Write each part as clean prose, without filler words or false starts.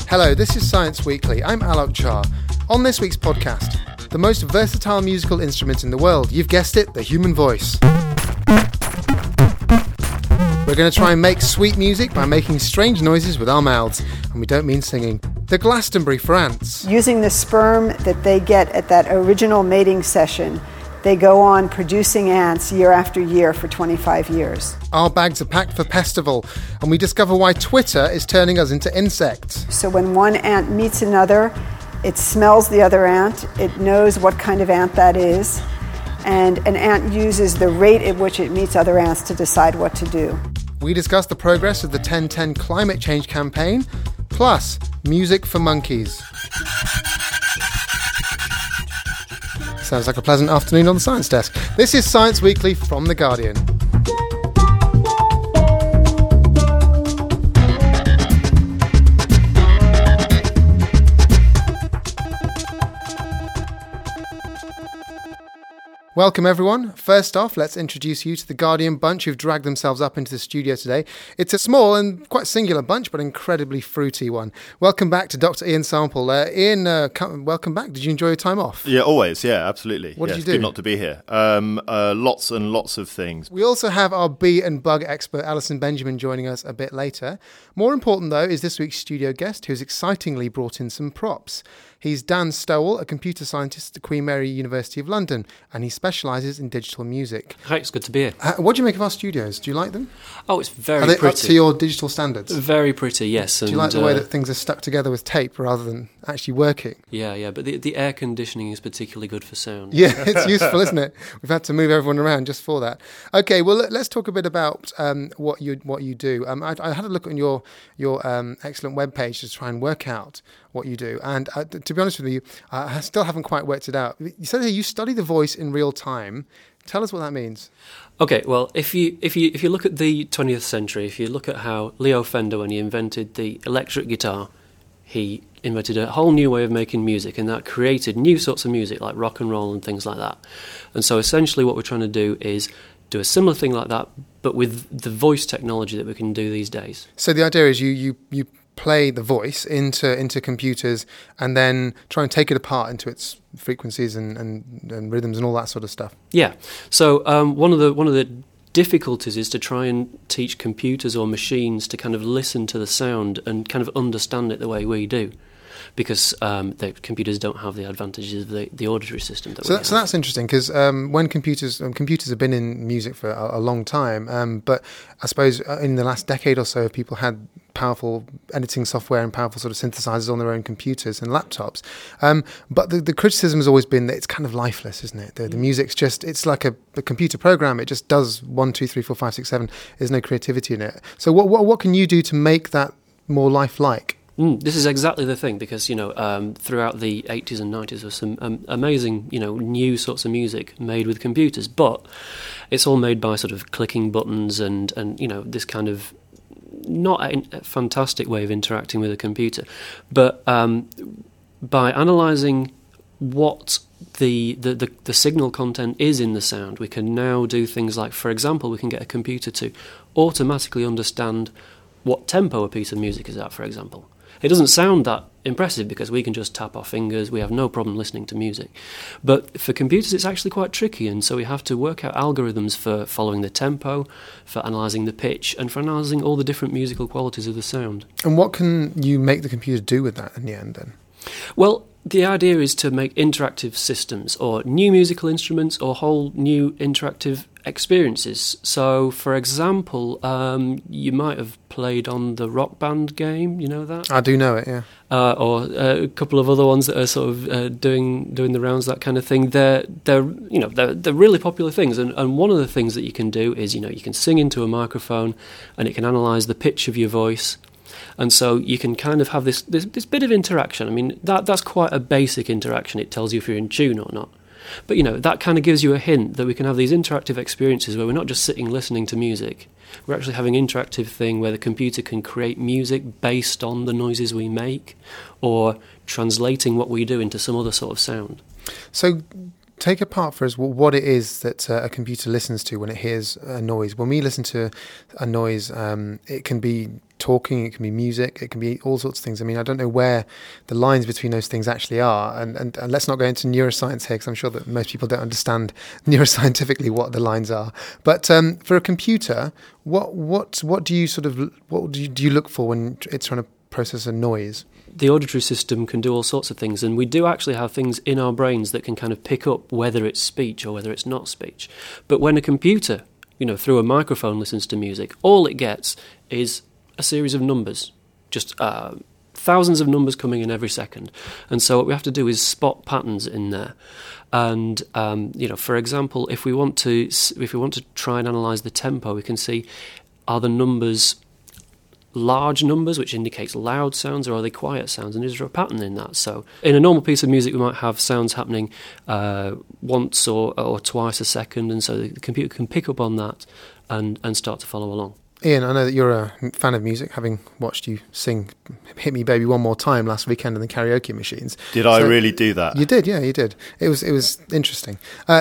Hello, this is Science Weekly. I'm Alok Char. On this week's podcast, the most versatile musical instrument in the world. You've guessed it, the human voice. We're going to try and make sweet music by making strange noises with our mouths, and we don't mean singing. The Glastonbury for ants. Using the sperm that they get at that original mating session, they go on producing ants year after year for 25 years. Our bags are packed for Pestival, and we discover why Twitter is turning us into insects. So when one ant meets another, it smells the other ant, it knows what kind of ant that is, and an ant uses the rate at which it meets other ants to decide what to do. We discuss the progress of the 1010 climate change campaign, plus music for monkeys. Sounds like a pleasant afternoon on the Science Desk. This is Science Weekly from The Guardian. Welcome everyone. First off, let's introduce you to the Guardian bunch who've dragged themselves up into the studio today. It's a small and quite singular bunch, but incredibly fruity one. Welcome back to Dr. Ian Sample. Ian, welcome back. Did you enjoy your time off? Yeah, always. Yeah, absolutely. What did you do? It's good not to be here. Lots and lots of things. We also have our bee and bug expert, Alison Benjamin, joining us a bit later. More important, though, is this week's studio guest, who's excitingly brought in some props. He's Dan Stowell, a computer scientist at Queen Mary University of London, and he specialises in digital music. Hi, it's good to be here. What do you make of our studios? Do you like them? Oh, it's very pretty. Are they pretty. up to your digital standards? Very pretty, yes. Do you like the way that things are stuck together with tape rather than actually working? Yeah, but the air conditioning is particularly good for sound. Yeah, it's useful, isn't it? We've had to move everyone around just for that. Okay, well, let's talk a bit about what you do. I had a look on your excellent webpage to try and work out what you do, and to be honest with you, I still haven't quite worked it out. You said that you study the voice in real time. Tell us what that means. Okay, well, if you look at the 20th century, if you look at how Leo Fender, when he invented the electric guitar, he invented a whole new way of making music, and that created new sorts of music like rock and roll and things like that. And so essentially what we're trying to do is do a similar thing like that, but with the voice technology that we can do these days. So the idea is you play the voice into computers and then try and take it apart into its frequencies and rhythms and all that sort of stuff. Yeah. So one of the difficulties is to try and teach computers or machines to kind of listen to the sound and kind of understand it the way we do, because the computers don't have the advantages of the auditory system that we have. So that's interesting, because when computers have been in music for a long time, but I suppose in the last decade or so, people had powerful editing software and powerful sort of synthesizers on their own computers and laptops. But the criticism has always been that it's kind of lifeless, isn't it? The music's just, it's like a computer program. It just does 1, 2, 3, 4, 5, 6, 7. There's no creativity in it. So what can you do to make that more lifelike? This is exactly the thing, because throughout the 80s and 90s there was some amazing new sorts of music made with computers, but it's all made by sort of clicking buttons and this kind of not a fantastic way of interacting with a computer. But by analysing what the signal content is in the sound, we can now do things like, for example, we can get a computer to automatically understand what tempo a piece of music is at, for example. It doesn't sound that impressive because we can just tap our fingers, we have no problem listening to music. But for computers it's actually quite tricky, and so we have to work out algorithms for following the tempo, for analysing the pitch, and for analysing all the different musical qualities of the sound. And what can you make the computer do with that in the end then? Well, the idea is to make interactive systems, or new musical instruments, or whole new interactive experiences. So, for example, you might have played on the Rock Band game, you know that? I do know it, yeah. Or a couple of other ones that are sort of doing the rounds, that kind of thing. They're really popular things, and one of the things that you can do is you can sing into a microphone, and it can analyse the pitch of your voice. And so you can kind of have this bit of interaction. I mean, that's quite a basic interaction. It tells you if you're in tune or not. But, that kind of gives you a hint that we can have these interactive experiences where we're not just sitting listening to music. We're actually having an interactive thing where the computer can create music based on the noises we make, or translating what we do into some other sort of sound. So take apart for us what it is that a computer listens to when it hears a noise. When we listen to a noise, it can be talking, it can be music, it can be all sorts of things. I mean, I don't know where the lines between those things actually are. And let's not go into neuroscience here, because I'm sure that most people don't understand neuroscientifically what the lines are. But for a computer, what do you look for when it's trying to process a noise? The auditory system can do all sorts of things, and we do actually have things in our brains that can kind of pick up whether it's speech or whether it's not speech. But when a computer, through a microphone listens to music, all it gets is a series of numbers, just thousands of numbers coming in every second. And so what we have to do is spot patterns in there. And for example, if we want to try and analyse the tempo, we can see, are the numbers large numbers, which indicates loud sounds, or are they quiet sounds, and is there a pattern in that? So in a normal piece of music we might have sounds happening once or twice a second, and so the computer can pick up on that and start to follow along. Ian, I know that you're a fan of music, having watched you sing Hit Me Baby One More Time last weekend in the karaoke machines. Did I really do that? You did, yeah, you did. It was interesting.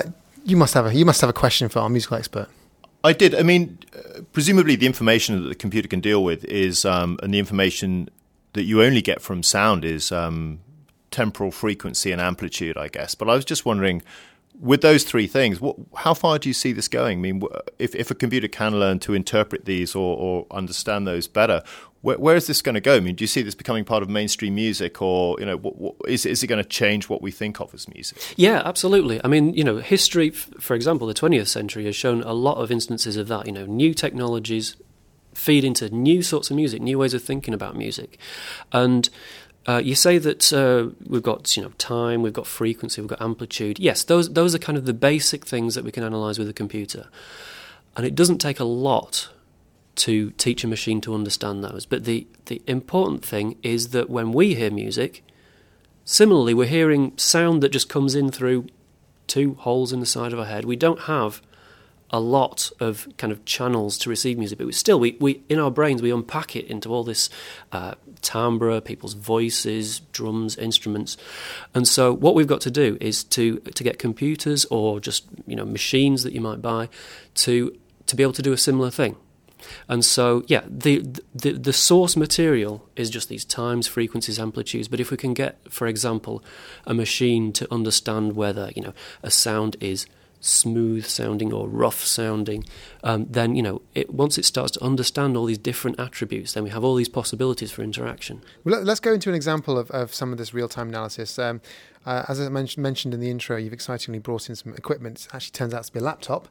You must have a question for our musical expert. I did. I mean, presumably the information that the computer can deal with is, and the information that you only get from sound is temporal frequency and amplitude, I guess. But I was just wondering, with those three things, how far do you see this going? I mean, if a computer can learn to interpret these or understand those better, where is this going to go? I mean, do you see this becoming part of mainstream music, or is it going to change what we think of as music? Yeah, absolutely. I mean, history, for example, the 20th century has shown a lot of instances of that. New technologies feed into new sorts of music, new ways of thinking about music, and you say that we've got time, we've got frequency, we've got amplitude. Yes, those are kind of the basic things that we can analyse with a computer, and it doesn't take a lot to teach a machine to understand those. But the important thing is that when we hear music, similarly, we're hearing sound that just comes in through two holes in the side of our head. We don't have a lot of kind of channels to receive music, but we in our brains we unpack it into all this timbre, people's voices, drums, instruments, and so what we've got to do is to get computers or just machines that you might buy to be able to do a similar thing. And so, yeah, the source material is just these times, frequencies, amplitudes. But if we can get, for example, a machine to understand whether a sound is smooth sounding or rough sounding, then once it starts to understand all these different attributes, then we have all these possibilities for interaction. Well, let's go into an example of some of this real-time analysis. As I mentioned in the intro, you've excitingly brought in some equipment. It actually turns out to be a laptop.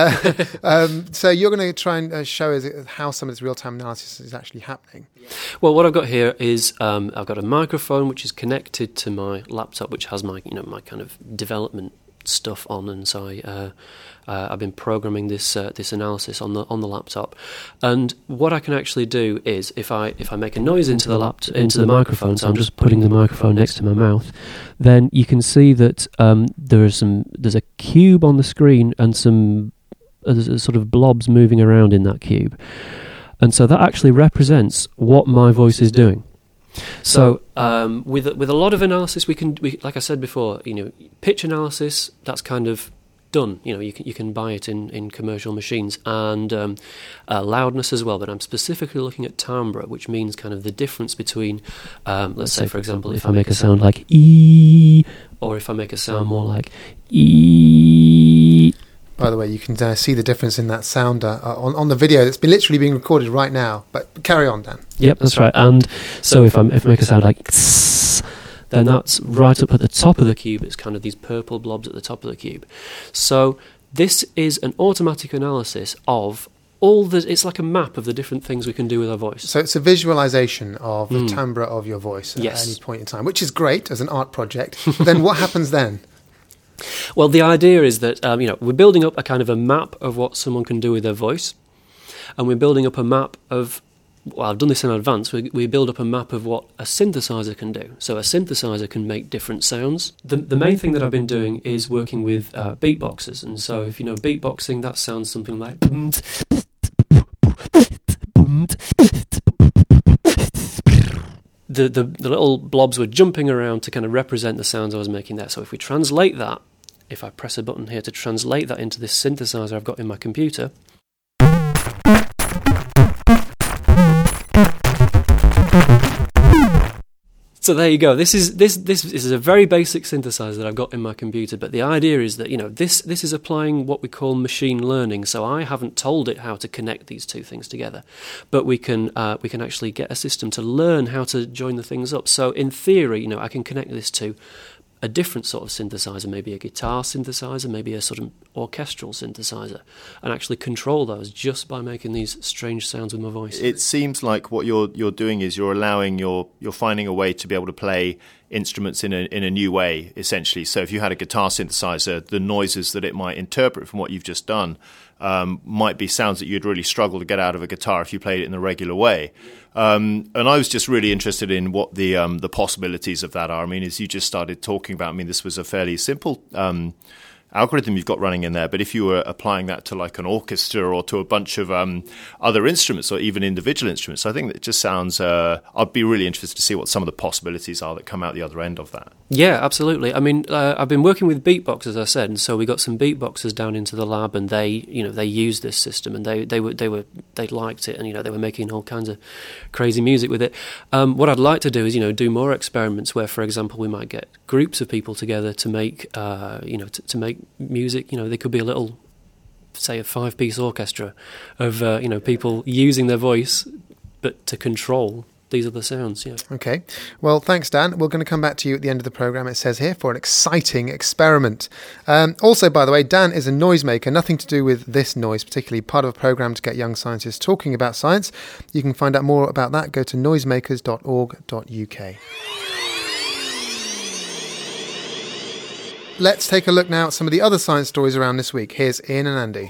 So you're going to try and show us how some of this real-time analysis is actually happening. Well, what I've got here is I've got a microphone which is connected to my laptop, which has my my kind of development stuff on, and so I've been programming this analysis on the laptop. And what I can actually do is if I make a noise into the microphone, so I'm just putting the microphone next to my mouth, then you can see that there's a cube on the screen and some sort of blobs moving around in that cube, and so that actually represents what my voice is doing. So with a lot of analysis, we like I said before, pitch analysis, that's kind of done. You can buy it in commercial machines, and loudness as well. But I'm specifically looking at timbre, which means kind of the difference between, let's say, for example, if I make a sound like ee, or if I make a sound more like ee. By the way, you can see the difference in that sound on the video that's literally being recorded right now. But carry on, Dan. Yep, that's right. And so if I make a sound like tss, then that's right up at the top of the cube. It's kind of these purple blobs at the top of the cube. So this is an automatic analysis of it's like a map of the different things we can do with our voice. So it's a visualization of the timbre of your voice at any point in time, which is great as an art project. But then what happens then? Well, the idea is that we're building up a kind of a map of what someone can do with their voice, and we're building up a map of, well, I've done this in advance, we build up a map of what a synthesizer can do. So a synthesizer can make different sounds. The main thing that I've been doing is working with beatboxers, and so if you know beatboxing, that sounds something like The little blobs were jumping around to kind of represent the sounds I was making there. So if we translate that, if I press a button here to translate that into this synthesizer I've got in my computer, So there you go. This is a very basic synthesizer that I've got in my computer, but the idea is that, this is applying what we call machine learning. So I haven't told it how to connect these two things together, but we can actually get a system to learn how to join the things up. So in theory, I can connect this to a different sort of synthesizer, maybe a guitar synthesizer, maybe a sort of orchestral synthesizer, and actually control those just by making these strange sounds with my voice. It seems like what you're doing is you're finding a way to be able to play instruments in a new way, essentially. So if you had a guitar synthesizer, the noises that it might interpret from what you've just done might be sounds that you'd really struggle to get out of a guitar if you played it in the regular way. And I was just really interested in what the possibilities of that are. I mean, as you just started talking about, this was a fairly simple algorithm you've got running in there, but if you were applying that to like an orchestra or to a bunch of other instruments or even individual instruments, I think that just sounds, I'd be really interested to see what some of the possibilities are that come out the other end of that. Yeah, absolutely. I've been working with Beatbox, as I said, and so we got some beatboxers down into the lab, and they used this system, and they liked it, and they were making all kinds of crazy music with it. What I'd like to do is do more experiments where, for example, we might get groups of people together to make to make music. There could be a little, say, a 5-piece orchestra of people using their voice, but to control these other sounds. Yeah. Okay. Well, thanks, Dan. We're going to come back to you at the end of the programme, it says here, for an exciting experiment. Also, by the way, Dan is a noisemaker, nothing to do with this noise, particularly part of a programme to get young scientists talking about science. You can find out more about that. Go to noisemakers.org.uk. Let's take a look now at some of the other science stories around this week. Here's Ian and Andy.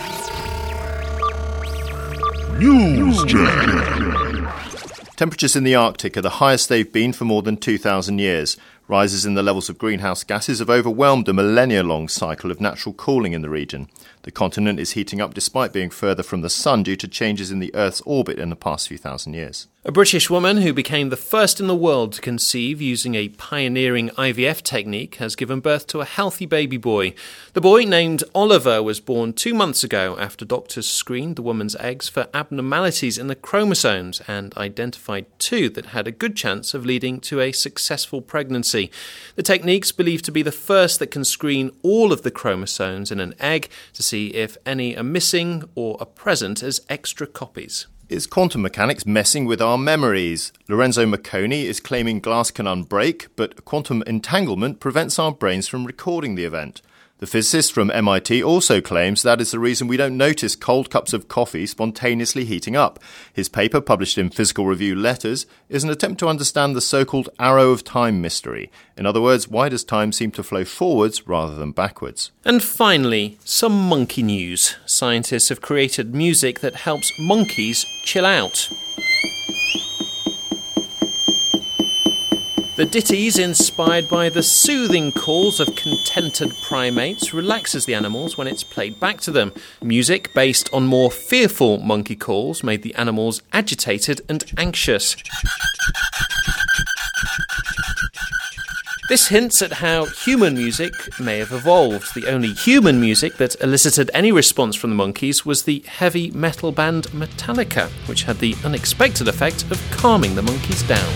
News Jack. Temperatures in the Arctic are the highest they've been for more than 2,000 years. Rises in the levels of greenhouse gases have overwhelmed a millennia-long cycle of natural cooling in the region. The continent is heating up despite being further from the sun due to changes in the Earth's orbit in the past few thousand years. A British woman who became the first in the world to conceive using a pioneering IVF technique has given birth to a healthy baby boy. The boy, named Oliver, was born 2 months ago after doctors screened the woman's eggs for abnormalities in the chromosomes and identified 2 that had a good chance of leading to a successful pregnancy. The technique's believed to be the first that can screen all of the chromosomes in an egg to see if any are missing or are present as extra copies. Is quantum mechanics messing with our memories? Lorenzo Marconi is claiming glass can unbreak, but quantum entanglement prevents our brains from recording the event. The physicist from MIT also claims that is the reason we don't notice cold cups of coffee spontaneously heating up. His paper, published in Physical Review Letters, is an attempt to understand the so-called arrow of time mystery. In other words, why does time seem to flow forwards rather than backwards? And finally, some monkey news. Scientists have created music that helps monkeys chill out. The ditties, inspired by the soothing calls of contented primates, relaxes the animals when it's played back to them. Music based on more fearful monkey calls made the animals agitated and anxious. This hints at how human music may have evolved. The only human music that elicited any response from the monkeys was the heavy metal band Metallica, which had the unexpected effect of calming the monkeys down.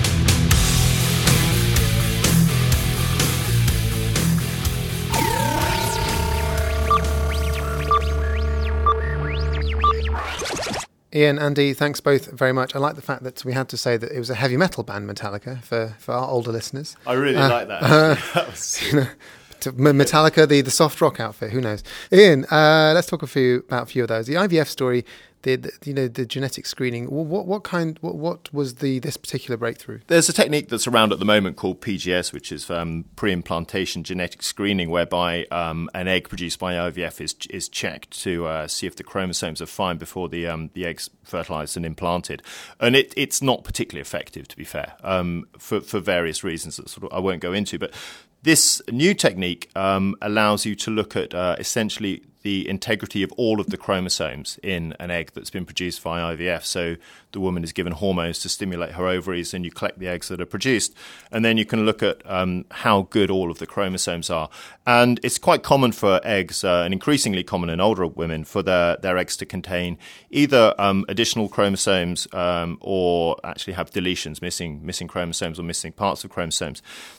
Ian, Andy, thanks both very much. I like the fact that we had to say that it was a heavy metal band, Metallica, for our older listeners. I really like that. That was... Metallica, the soft rock outfit, who knows? Ian, let's talk about a few of those. The IVF story, the genetic screening. What was this particular breakthrough? There's a technique that's around at the moment called PGS, which is pre-implantation genetic screening, whereby an egg produced by IVF is checked to see if the chromosomes are fine before the egg's fertilized and implanted. And it's not particularly effective, to be fair, for various reasons that I won't go into, but this new technique allows you to look at essentially the integrity of all of the chromosomes in an egg that's been produced via IVF. So the woman is given hormones to stimulate her ovaries, and you collect the eggs that are produced. And then you can look at how good all of the chromosomes are. And it's quite common for eggs, and increasingly common in older women, for their eggs to contain either additional chromosomes or actually have deletions, missing chromosomes or missing parts of chromosomes.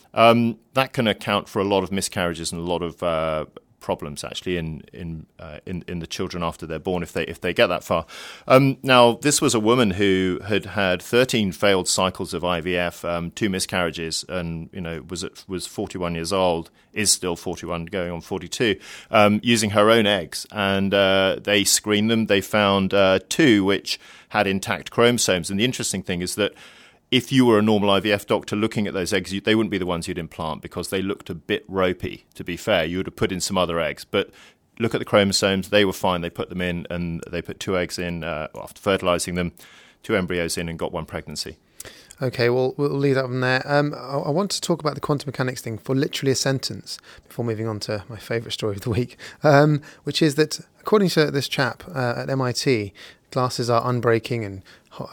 That can account for a lot of miscarriages and a lot of problems actually in the children after they're born if they get that far. Now, this was a woman who had 13 failed cycles of IVF, 2 miscarriages, and was 41 years old, is still 41, going on 42, using her own eggs. And they screened them. They found 2 which had intact chromosomes. And the interesting thing is that if you were a normal IVF doctor looking at those eggs, they wouldn't be the ones you'd implant because they looked a bit ropey, to be fair. You would have put in some other eggs. But look at the chromosomes. They were fine. They put them in, and they put 2 eggs in after fertilizing them, 2 embryos in, and got 1 pregnancy. Okay, well, we'll leave that one there. I want to talk about the quantum mechanics thing for literally a sentence before moving on to my favourite story of the week, which is that, according to this chap at MIT, glasses are unbreaking and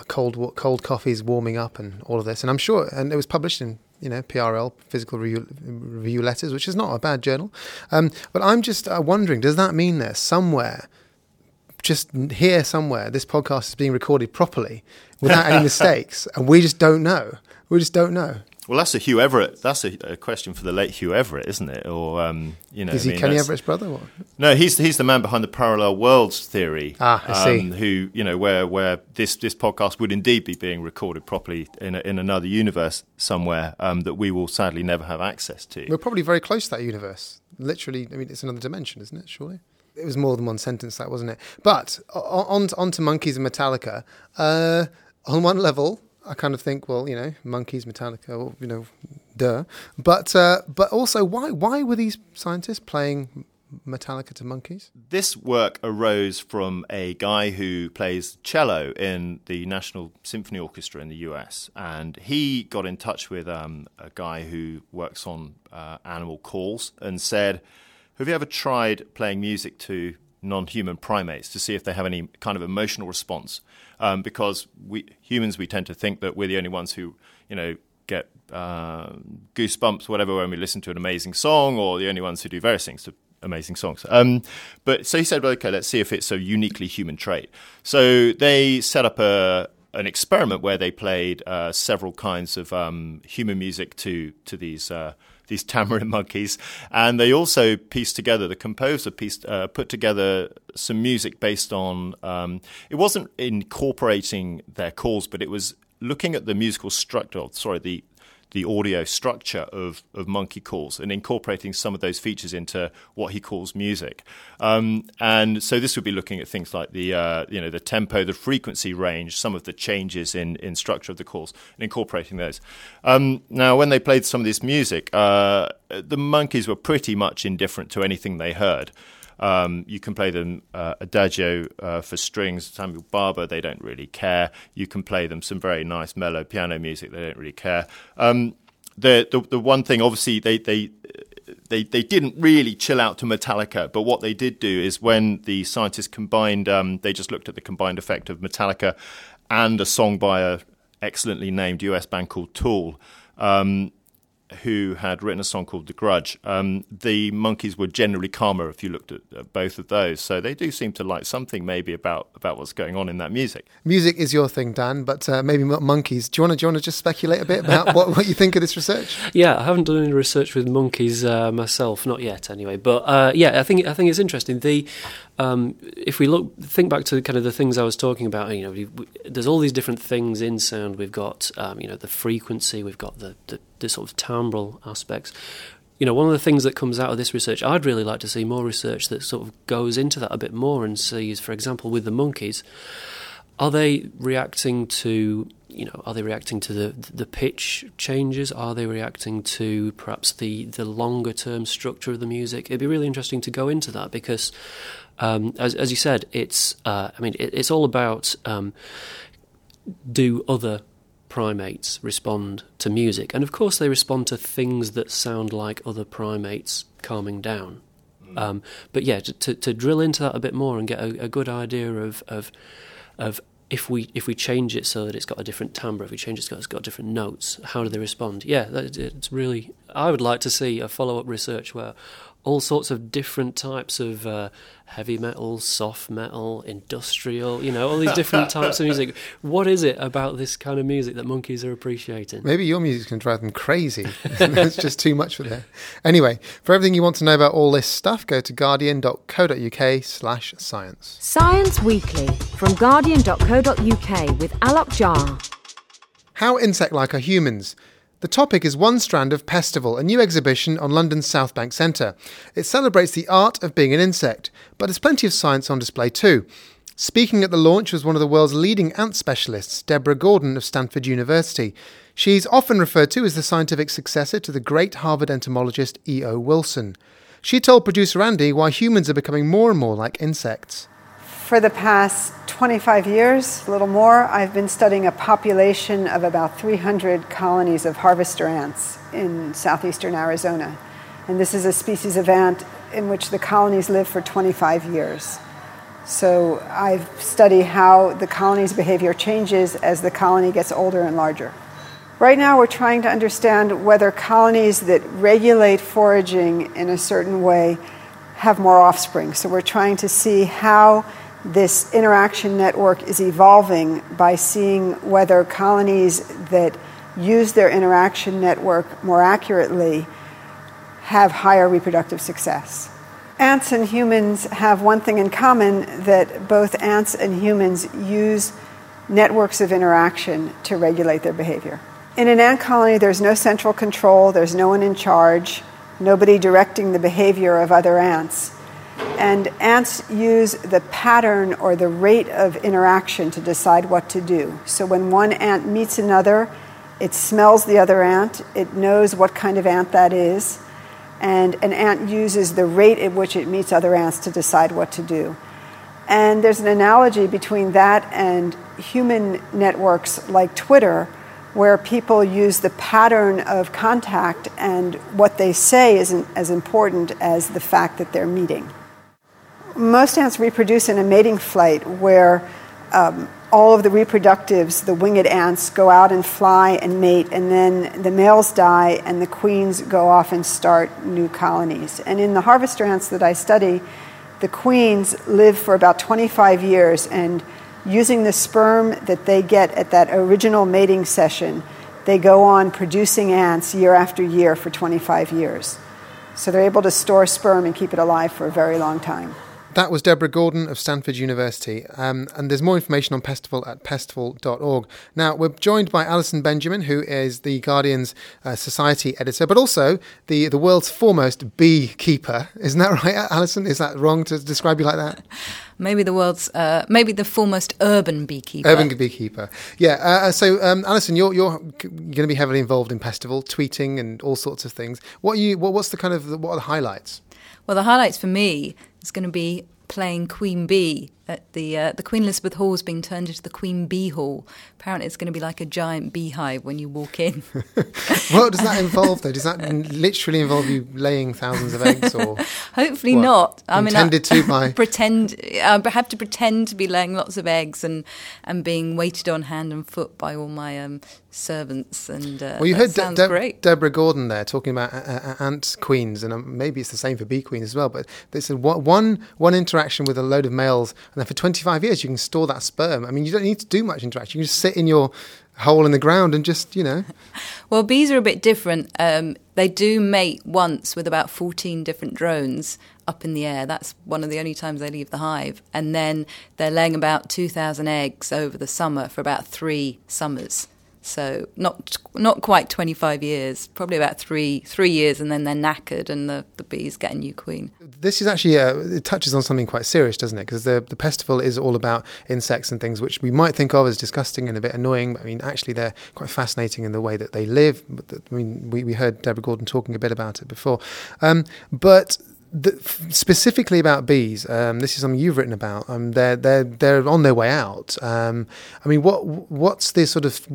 cold coffee's warming up and all of this. And I'm sure, and it was published in PRL, Physical Review Letters, which is not a bad journal. But I'm just wondering, does that mean there's somewhere, just here somewhere, this podcast is being recorded properly without any mistakes, and we just don't know? We just don't know. Well, that's a Hugh Everett. That's a question for the late Hugh Everett, isn't it? Or is he Kenny Everett's brother? Or? No, he's the man behind the parallel worlds theory. I see. Who where this podcast would indeed be being recorded properly in another universe somewhere that we will sadly never have access to. We're probably very close to that universe. Literally, I mean, it's another dimension, isn't it? Surely. It was more than one sentence, that wasn't it? But on to Monkeys and Metallica. On one level, I kind of think, well, Monkeys, Metallica, well, duh. But also, why were these scientists playing Metallica to monkeys? This work arose from a guy who plays cello in the National Symphony Orchestra in the US, and he got in touch with a guy who works on animal calls and said, have you ever tried playing music to non-human primates to see if they have any kind of emotional response? Because we humans tend to think that we're the only ones who, get goosebumps, whatever, when we listen to an amazing song, or the only ones who do various things to amazing songs. But so he said, well, okay, let's see if it's a uniquely human trait. So they set up an experiment where they played several kinds of human music to these tamarin monkeys, and they also the composer put together some music based on, it wasn't incorporating their calls, but it was looking at the musical structure, the audio structure of monkey calls and incorporating some of those features into what he calls music. And so this would be looking at things like the tempo, the frequency range, some of the changes in structure of the calls, and incorporating those. Now, when they played some of this music, the monkeys were pretty much indifferent to anything they heard. You can play them adagio for strings, Samuel Barber, they don't really care. You can play them some very nice mellow piano music, they don't really care. The one thing, obviously, they didn't really chill out to Metallica, but what they did do is when the scientists combined, they just looked at the combined effect of Metallica and a song by a excellently named US band called Tool, who had written a song called The Grudge. The monkeys were generally calmer if you looked at both of those. So they do seem to like something maybe about what's going on in that music. Music is your thing, Dan, but maybe not monkeys. Do you want to just speculate a bit about what you think of this research? Yeah, I haven't done any research with monkeys myself, not yet anyway. But I think it's interesting. If we think back to kind of the things I was talking about, there's all these different things in sound. We've got the frequency, we've got the sort of timbral aspects. One of the things that comes out of this research, I'd really like to see more research that sort of goes into that a bit more and sees, for example, with the monkeys, are they reacting to the pitch changes? Are they reacting to perhaps the longer term structure of the music? It'd be really interesting to go into that because, as you said, it's all about do other primates respond to music, and of course they respond to things that sound like other primates calming down. But yeah, to drill into that a bit more and get a good idea of if we change it so that it's got a different timbre, if we change it so it's got different notes, how do they respond? Yeah, it's really. I would like to see a follow-up research where all sorts of different types of heavy metal, soft metal, industrial, all these different types of music. What is it about this kind of music that monkeys are appreciating? Maybe your music can drive them crazy. It's just too much for them. Anyway, for everything you want to know about all this stuff, go to guardian.co.uk/science. Science Weekly from guardian.co.uk with Alok Jha. How insect-like are humans? The topic is One Strand of Pestival, a new exhibition on London's South Bank Centre. It celebrates the art of being an insect, but there's plenty of science on display too. Speaking at the launch was one of the world's leading ant specialists, Deborah Gordon of Stanford University. She's often referred to as the scientific successor to the great Harvard entomologist E.O. Wilson. She told producer Andy why humans are becoming more and more like insects. For the past 25 years, a little more, I've been studying a population of about 300 colonies of harvester ants in southeastern Arizona. And this is a species of ant in which the colonies live for 25 years. So I study how the colony's behavior changes as the colony gets older and larger. Right now we're trying to understand whether colonies that regulate foraging in a certain way have more offspring. So we're trying to see how this interaction network is evolving by seeing whether colonies that use their interaction network more accurately have higher reproductive success. Ants and humans have one thing in common, that both ants and humans use networks of interaction to regulate their behavior. In an ant colony, there's no central control, there's no one in charge, nobody directing the behavior of other ants. And ants use the pattern or the rate of interaction to decide what to do. So when one ant meets another, it smells the other ant, it knows what kind of ant that is, and an ant uses the rate at which it meets other ants to decide what to do. And there's an analogy between that and human networks like Twitter, where people use the pattern of contact, and what they say isn't as important as the fact that they're meeting. Most ants reproduce in a mating flight where all of the reproductives, the winged ants, go out and fly and mate, and then the males die and the queens go off and start new colonies. And in the harvester ants that I study, the queens live for about 25 years, and using the sperm that they get at that original mating session, they go on producing ants year after year for 25 years. So they're able to store sperm and keep it alive for a very long time. That was Deborah Gordon of Stanford University, and there's more information on Pestival at pestival.org. Now, we're joined by Alison Benjamin, who is the Guardian's society editor, but also the world's foremost beekeeper. Isn't that right, Alison? Is that wrong to describe you like that? Maybe the foremost urban beekeeper. Urban beekeeper, yeah. So, Alison, you're going to be heavily involved in Pestival, tweeting and all sorts of things. What are the highlights? Well, the highlights for me is going to be playing Queen Bee at the Queen Elizabeth Hall is being turned into the Queen Bee Hall. Apparently it's going to be like a giant beehive when you walk in. What does that involve, though? Does that literally involve you laying thousands of eggs, or hopefully not? I have to pretend to be laying lots of eggs and being waited on hand and foot by all my servants. And well, you heard great. Deborah Gordon there talking about ant queens, and maybe it's the same for bee queens as well. But they said one interaction with a load of males, and then for 25 years you can store that sperm. I mean, you don't need to do much interaction. You can just sit in your hole in the ground and just, Well, bees are a bit different. They do mate once with about 14 different drones up in the air. That's one of the only times they leave the hive. And then they're laying about 2,000 eggs over the summer for about 3 summers. So not quite 25 years, probably about 3 years, and then they're knackered and the bees get a new queen. This is actually, it touches on something quite serious, doesn't it? Because the Pestival is all about insects and things which we might think of as disgusting and a bit annoying. But I mean, actually they're quite fascinating in the way that they live. I mean, we heard Deborah Gordon talking a bit about it before. But specifically about bees, this is something you've written about. They're on their way out. I mean, what does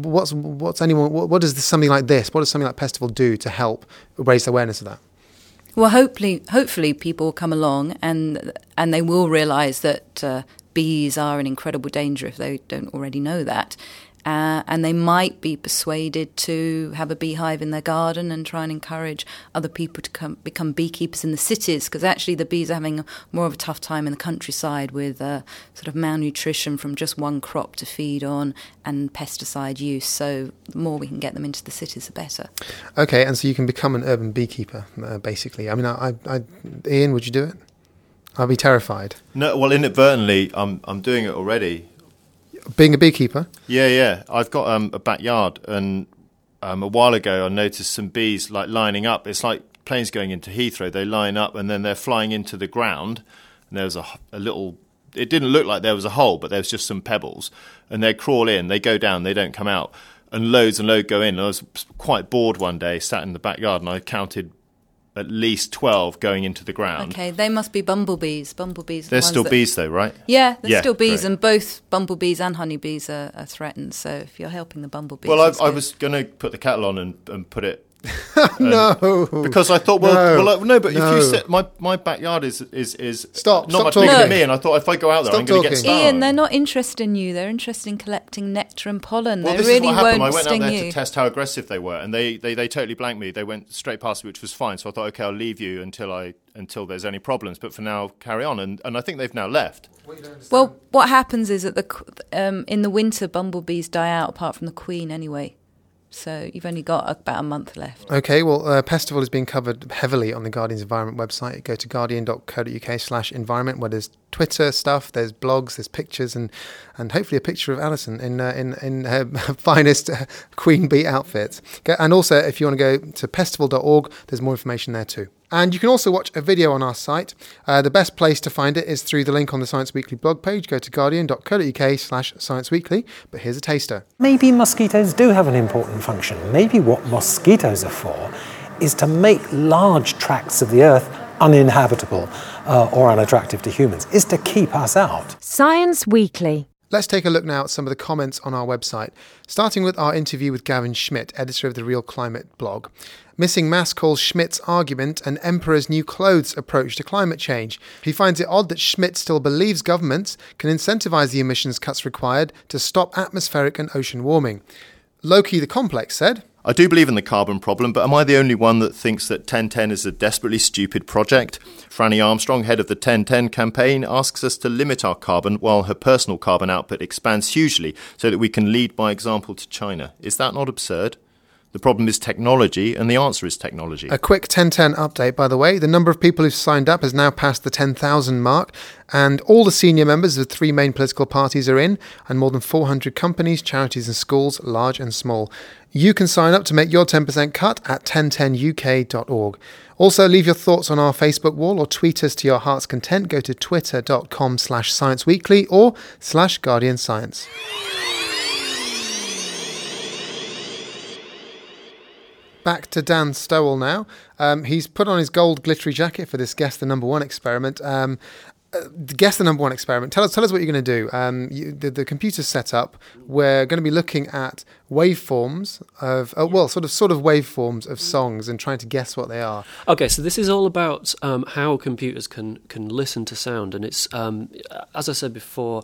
something like this? What does something like Pestival do to help raise awareness of that? Well, hopefully people will come along and they will realise that bees are an incredible danger if they don't already know that. And they might be persuaded to have a beehive in their garden and try and encourage other people to become beekeepers in the cities, because actually the bees are having more of a tough time in the countryside with sort of malnutrition from just one crop to feed on and pesticide use. So the more we can get them into the cities, the better. Okay, and so you can become an urban beekeeper, basically. I mean, Ian, would you do it? I'd be terrified. No, well, inadvertently, I'm doing it already. Being a beekeeper? Yeah. I've got a backyard, and a while ago I noticed some bees like lining up. It's like planes going into Heathrow. They line up and then they're flying into the ground. And there was a little. It didn't look like there was a hole, but there was just some pebbles. And they crawl in, they go down, they don't come out, and loads go in. And I was quite bored one day, sat in the backyard, and I counted at least 12 going into the ground. Okay, they must be bumblebees. They're still bees though, right? Yeah, they're still bees, great. And both bumblebees and honeybees are threatened. So if you're helping the bumblebees... Well, I was going to put the kettle on and put it... No. Because I thought, if you said my backyard is Stop not much talking. bigger than me, and I thought if I go out there, Stop I'm going to get talking. stung. Ian, they're not interested in you. They're interested in collecting nectar and pollen. Well, they this really is what happened. won't I went out sting there you. to test how aggressive they were, and they totally blanked me. They went straight past me, which was fine. So I thought, okay, I'll leave you until there's any problems. But for now, carry on. And I think they've now left. Well, what happens is that in the winter, bumblebees die out, apart from the queen anyway. So you've only got about a month left. Okay, well, Pestival is being covered heavily on the Guardian's Environment website. Go to guardian.co.uk/environment, where there's Twitter stuff, there's blogs, there's pictures, and hopefully a picture of Alison in her finest queen bee outfit. And also, if you want to go to pestival.org, there's more information there too. And you can also watch a video on our site. The best place to find it is through the link on the Science Weekly blog page. Go to guardian.co.uk/scienceweekly. But here's a taster. Maybe mosquitoes do have an important function. Maybe what mosquitoes are for is to make large tracts of the earth uninhabitable or unattractive to humans, is to keep us out. Science Weekly. Let's take a look now at some of the comments on our website, starting with our interview with Gavin Schmidt, editor of the Real Climate blog. Missing Mass calls Schmidt's argument an emperor's new clothes approach to climate change. He finds it odd that Schmidt still believes governments can incentivise the emissions cuts required to stop atmospheric and ocean warming. Loki the Complex said, I do believe in the carbon problem, but am I the only one that thinks that 1010 is a desperately stupid project? Franny Armstrong, head of the 1010 campaign, asks us to limit our carbon while her personal carbon output expands hugely so that we can lead by example to China. Is that not absurd? The problem is technology, and the answer is technology. A quick 1010 update, by the way. The number of people who've signed up has now passed the 10,000 mark, and all the senior members of the three main political parties are in, and more than 400 companies, charities and schools, large and small. You can sign up to make your 10% cut at 1010uk.org. Also, leave your thoughts on our Facebook wall or tweet us to your heart's content. Go to twitter.com/scienceweekly or /Guardian Science. Back to Dan Stowell now. He's put on his gold glittery jacket for this Guess the Number One experiment. Guess the Number One experiment. Tell us what you're going to do. The computer's set up. We're going to be looking at waveforms of, sort of waveforms of songs and trying to guess what they are. Okay, so this is all about how computers can listen to sound, and it's as I said before.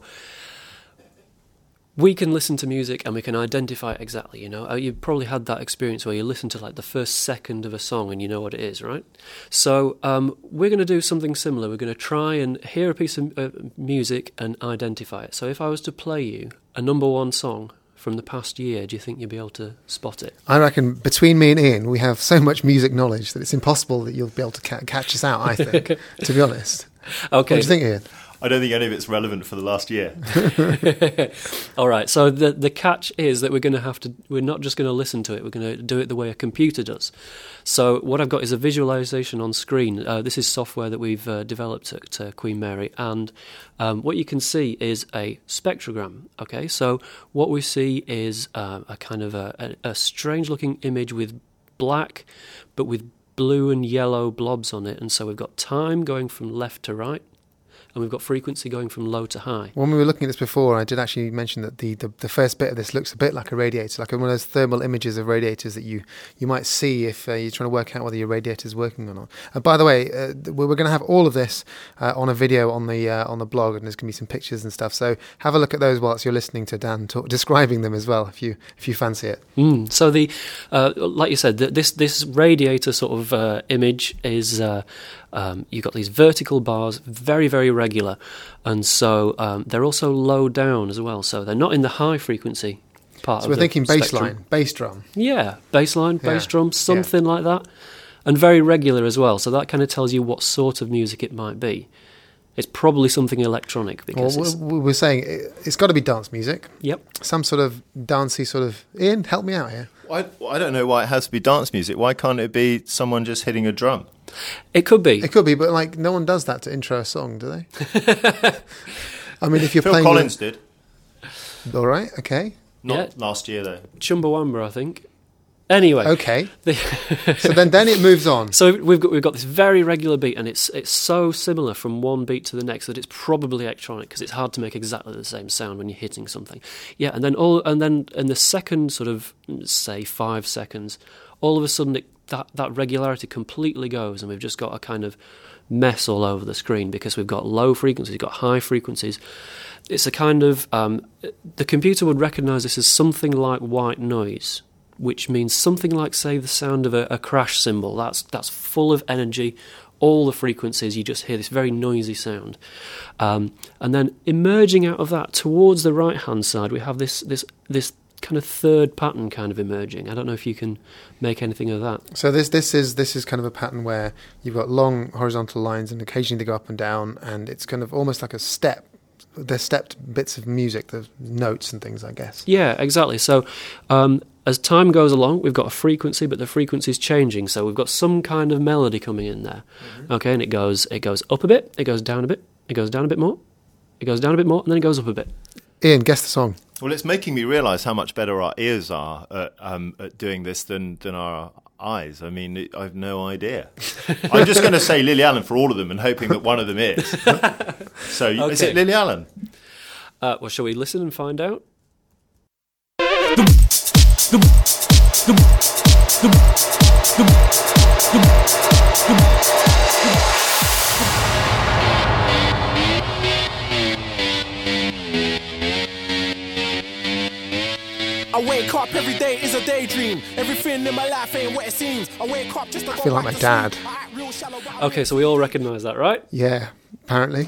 We can listen to music and we can identify it exactly, you know. You've probably had that experience where you listen to like the first second of a song and you know what it is, right? So we're going to do something similar. We're going to try and hear a piece of music and identify it. So if I was to play you a number one song from the past year, do you think you'd be able to spot it? I reckon between me and Ian, we have so much music knowledge that it's impossible that you'll be able to catch us out, I think, to be honest. Okay. What do you think, Ian? I don't think any of it's relevant for the last year. All right. So the catch is that we're not just going to listen to it. We're going to do it the way a computer does. So what I've got is a visualization on screen. This is software that we've developed at Queen Mary, and what you can see is a spectrogram. Okay. So what we see is a kind of a strange-looking image with black, but with blue and yellow blobs on it, and so we've got time going from left to right. and we've got frequency going from low to high. When we were looking at this before, I did actually mention that the first bit of this looks a bit like a radiator, like one of those thermal images of radiators that you might see if you're trying to work out whether your radiator is working or not. And by the way, we're going to have all of this on a video on the blog, and there's going to be some pictures and stuff. So have a look at those whilst you're listening to Dan describing them as well, if you fancy it. So the like you said, this radiator sort of image is you've got these vertical bars, very, very regular, and so they're also low down as well. So they're not in the high frequency part. So of we're thinking bass spectrum. line, bass drum. Yeah, bass line, bass drum, something like that, and very regular as well. So that kind of tells you what sort of music it might be. It's probably something electronic because we're saying it's got to be dance music. Yep. Some sort of dancey sort of. Ian, help me out here. I don't know why it has to be dance music. Why can't it be someone just hitting a drum? It could be. It could be, but like no one does that to intro a song, do they? I mean, if you're Phil playing, Collins did. All right, okay. Not last year though. Chumbawamba, I think. Anyway, okay. So then it moves on. So we've got this very regular beat, and it's so similar from one beat to the next that it's probably electronic because it's hard to make exactly the same sound when you're hitting something. Yeah, and then in the second sort of say 5 seconds, all of a sudden that regularity completely goes, and we've just got a kind of mess all over the screen because we've got low frequencies, we've got high frequencies. It's a kind of the computer would recognise this as something like white noise, which means something like, say, the sound of a crash cymbal. That's full of energy, all the frequencies, you just hear this very noisy sound. And then emerging out of that towards the right-hand side, we have this kind of third pattern kind of emerging. I don't know if you can make anything of that. So this is kind of a pattern where you've got long horizontal lines and occasionally they go up and down, and it's kind of almost like a step. They're stepped bits of music, the notes and things, I guess. Yeah, exactly. So as time goes along, we've got a frequency, but the frequency's changing. So we've got some kind of melody coming in there. Mm-hmm. Okay, and it goes up a bit, it goes down a bit, it goes down a bit more, it goes down a bit more, and then it goes up a bit. Ian, guess the song. Well, it's making me realise how much better our ears are at doing this than our eyes. I mean, I have no idea. I'm just going to say Lily Allen for all of them and hoping that one of them is. So okay. Is it Lily Allen? Well, shall we listen and find out? I wake up every day is a daydream. Everything in my life ain't what it seems. I wake up just to I feel like my dad. Okay, so we all recognise that, right? Yeah, apparently.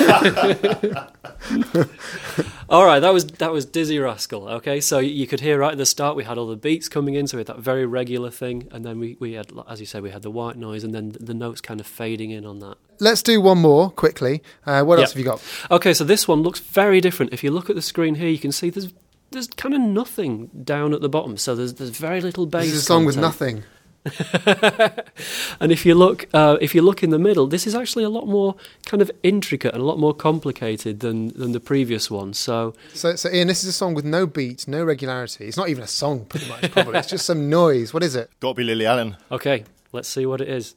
All right, that was Dizzy Rascal. Okay, so you could hear right at the start we had all the beats coming in, so we had that very regular thing, and then we had, as you said, we had the white noise, and then the notes kind of fading in on that. Let's do one more quickly. What else have you got? Okay, so this one looks very different. If you look at the screen here, you can see there's kind of nothing down at the bottom, so there's very little bass. This is a song with nothing. And if you look in the middle, this is actually a lot more kind of intricate and a lot more complicated than the previous one. So Ian, this is a song with no beat, no regularity. It's not even a song, pretty much. Probably it's just some noise. What is it? Got to be Lily Allen. Okay, let's see what it is.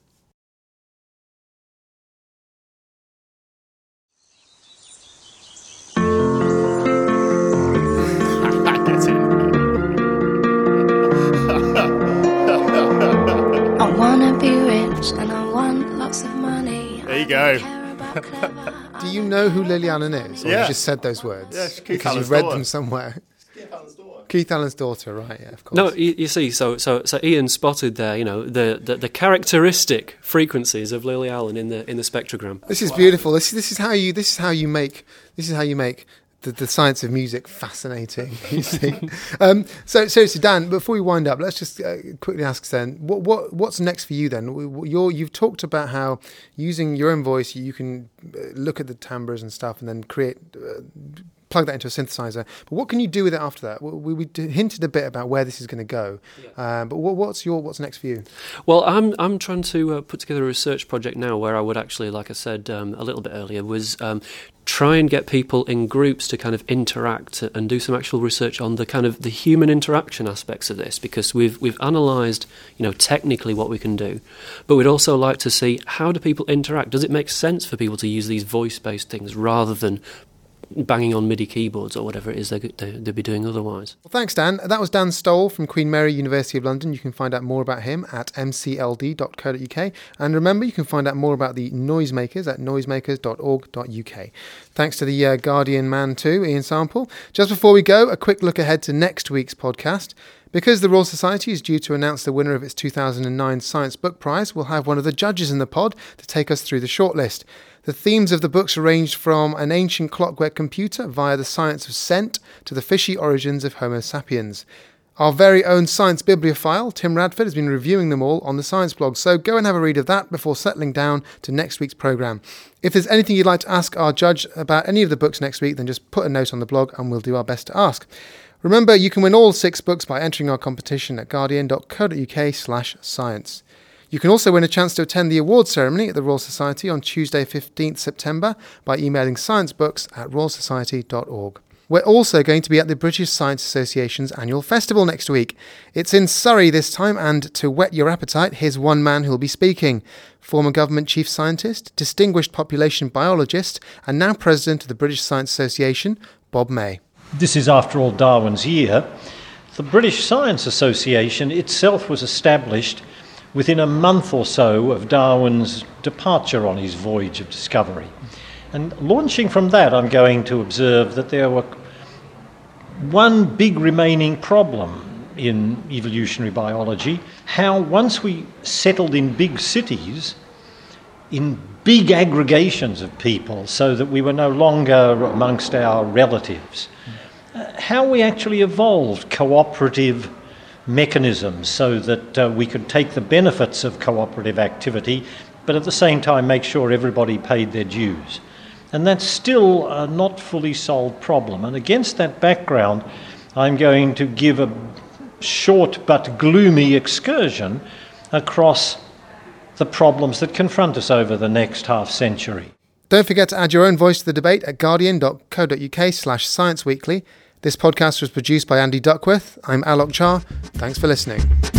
And I want lots of money. There you go. Do you know who Lily Allen is? Or you just said those words? Yes, because you've read them somewhere. Keith Allen's daughter, right? Yeah, of course. No, you see, so Ian spotted there, the characteristic frequencies of Lily Allen in the spectrogram. This is beautiful. This is how you make the science of music fascinating. You see. So seriously, Dan, before we wind up, let's just quickly ask then, what's next for you then? You've talked about how using your own voice you can look at the timbres and stuff and then create plug that into a synthesizer. But what can you do with it after that? We hinted a bit about where this is going to go. But what's next for you? Well, I'm trying to put together a research project now where I would actually, like I said a little bit earlier, was try and get people in groups to kind of interact and do some actual research on the kind of the human interaction aspects of this, because we've analysed, technically what we can do, but we'd also like to see, how do people interact? Does it make sense for people to use these voice-based things rather than banging on MIDI keyboards or whatever it is they'd be doing otherwise? Well, thanks, Dan. That was Dan Stoll from Queen Mary, University of London. You can find out more about him at mcld.co.uk. And remember, you can find out more about the Noisemakers at noisemakers.org.uk. Thanks to the Guardian man too, Ian Sample. Just before we go, a quick look ahead to next week's podcast. Because the Royal Society is due to announce the winner of its 2009 Science Book Prize, we'll have one of the judges in the pod to take us through the shortlist. The themes of the books ranged from an ancient clockwork computer via the science of scent to the fishy origins of Homo sapiens. Our very own science bibliophile, Tim Radford, has been reviewing them all on the Science blog, so go and have a read of that before settling down to next week's programme. If there's anything you'd like to ask our judge about any of the books next week, then just put a note on the blog and we'll do our best to ask. Remember, you can win all 6 books by entering our competition at guardian.co.uk/science. You can also win a chance to attend the awards ceremony at the Royal Society on Tuesday 15th September by emailing sciencebooks@royalsociety.org. We're also going to be at the British Science Association's annual festival next week. It's in Surrey this time, and to whet your appetite, here's one man who'll be speaking. Former government chief scientist, distinguished population biologist, and now president of the British Science Association, Bob May. This is, after all, Darwin's year. The British Science Association itself was established within a month or so of Darwin's departure on his voyage of discovery. And launching from that, I'm going to observe that there were one big remaining problem in evolutionary biology: how once we settled in big cities, in big aggregations of people, so that we were no longer amongst our relatives, how we actually evolved cooperative mechanisms so that we could take the benefits of cooperative activity, but at the same time make sure everybody paid their dues. And that's still a not fully solved problem. And against that background, I'm going to give a short but gloomy excursion across the problems that confront us over the next half century. Don't forget to add your own voice to the debate at guardian.co.uk/scienceweekly. This podcast was produced by Andy Duckworth. I'm Alok Jha. Thanks for listening.